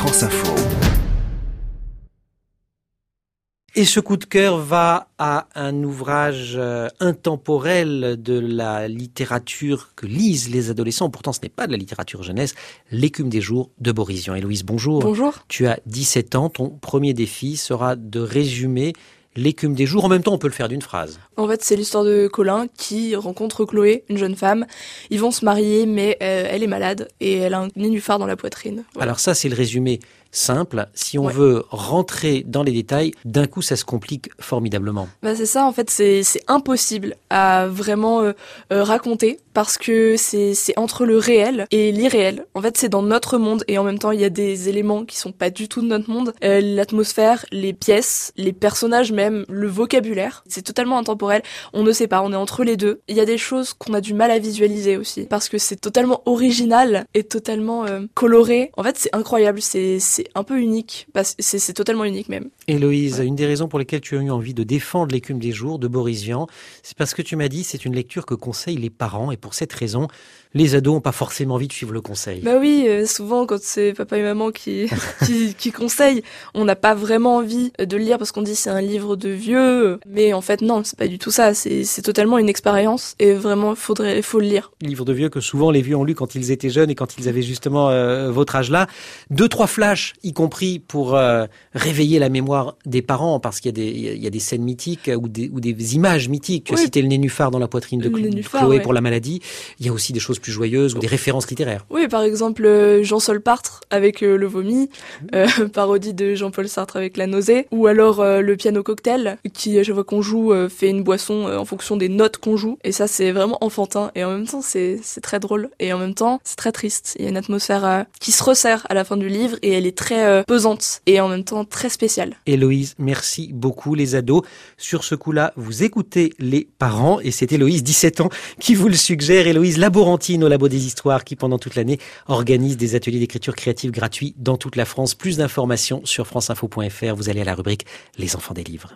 France Info. Et ce coup de cœur va à un ouvrage intemporel de la littérature que lisent les adolescents. Pourtant, ce n'est pas de la littérature jeunesse. L'écume des jours de Boris Vian. Héloïse, bonjour. Bonjour. Tu as 17 ans. Ton premier défi sera de résumer l'écume des jours. En même temps, on peut le faire d'une phrase. En fait, c'est l'histoire de Colin qui rencontre Chloé, une jeune femme. Ils vont se marier, mais elle est malade et elle a un nénuphar dans la poitrine. Voilà. Alors ça, c'est le résumé simple. Si on Ouais. veut rentrer dans les détails, d'un coup, ça se complique formidablement. C'est ça, en fait, c'est impossible à vraiment raconter parce que c'est entre le réel et l'irréel. En fait, c'est dans notre monde et en même temps, il y a des éléments qui sont pas du tout de notre monde. L'atmosphère, les pièces, les personnages même, le vocabulaire, c'est totalement intemporel. On ne sait pas, on est entre les deux. Il y a des choses qu'on a du mal à visualiser aussi parce que c'est totalement original et totalement coloré. En fait, c'est incroyable, c'est un peu unique. C'est totalement unique même. Héloïse, Ouais. une des raisons pour lesquelles tu as eu envie de défendre l'écume des jours de Boris Vian, c'est parce que tu m'as dit c'est une lecture que conseillent les parents et pour cette raison, les ados n'ont pas forcément envie de suivre le conseil. Bah oui, souvent quand c'est papa et maman qui conseillent, on n'a pas vraiment envie de le lire parce qu'on dit c'est un livre de vieux, mais en fait non, c'est pas du tout ça, c'est totalement une expérience et vraiment il faut le lire. Livre de vieux que souvent les vieux ont lu quand ils étaient jeunes et quand ils avaient justement votre âge-là. 2-3 flashs, y compris pour réveiller la mémoire des parents, parce qu'il y a des scènes mythiques ou des images mythiques. Tu as Oui. cité le nénuphar dans la poitrine de Le nénuphar, Chloé ouais. pour la maladie. Il y a aussi des choses plus joyeuses ou des références littéraires. Oui, par exemple Jean Solpartre avec le vomi, parodie de Jean-Paul Sartre avec la nausée, ou alors le piano cocktail qui à chaque fois qu'on joue fait une boisson en fonction des notes qu'on joue, et ça c'est vraiment enfantin et en même temps c'est très drôle et en même temps c'est très triste. Il y a une atmosphère qui se resserre à la fin du livre et elle est très pesante et en même temps très spéciale. Héloïse, merci beaucoup les ados. Sur ce coup-là, vous écoutez les parents et c'est Héloïse, 17 ans, qui vous le suggère. Héloïse Laborantine au Labo des Histoires qui pendant toute l'année organise des ateliers d'écriture créative gratuits dans toute la France. Plus d'informations sur franceinfo.fr. Vous allez à la rubrique Les enfants des livres.